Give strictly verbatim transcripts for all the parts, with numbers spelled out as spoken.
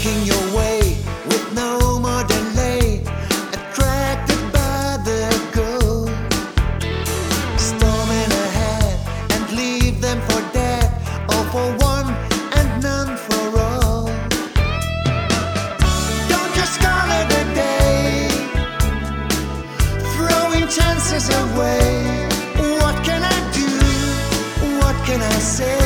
making your way with no more delay, attracted by the goal, storming ahead and leave them for dead, all for one and none for all. Don't just call it a day, throwing chances away. What can I do? What can I say?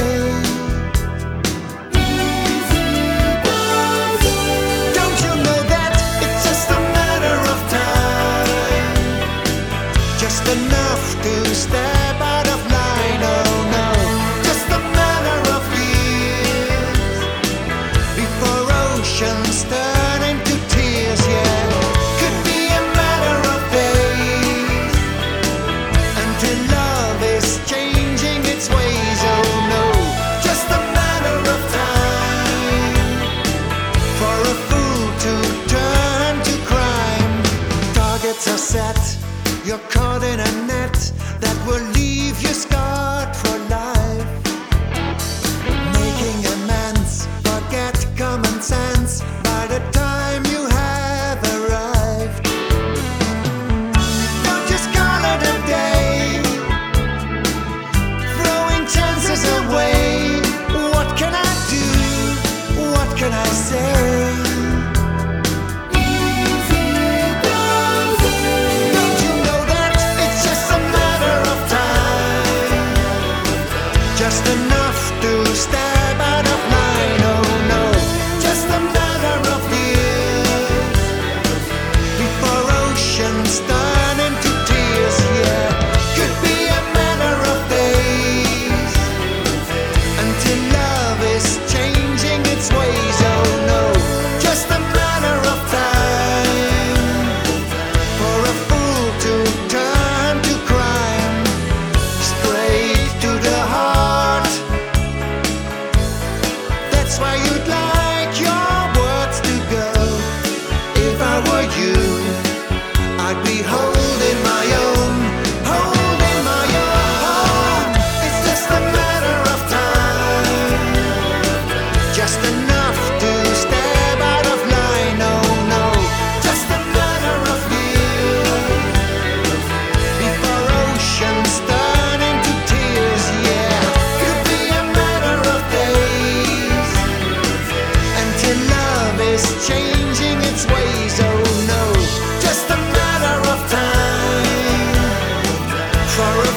Enough to step out of line, oh no, just a matter of years before oceans turn into tears, yeah. Could be a matter of days until love is changing its ways, oh no, just a matter of time for a fool to turn to crime. Targets are set, you're caught in a net that will leave you scarred for life. Making amends, forget common sense by the time you have arrived. Don't just call it a day, throwing chances away. What can I do? What can I say? Just enough to step out of line, oh no, just a matter of years before oceans turn into tears, yeah. Could be a matter of days until love is changing its ways, oh no, just a matter of time for a fool to turn to crime, straight to the heart. That's where you'd like your words to go. If I were you, I'd be holding my own, holding my own. It's just a matter of time, just enough to step out of line, oh no, just a matter of years before oceans turn into tears, yeah. Could be a matter of days until love is changing its ways, oh no, just a matter of time for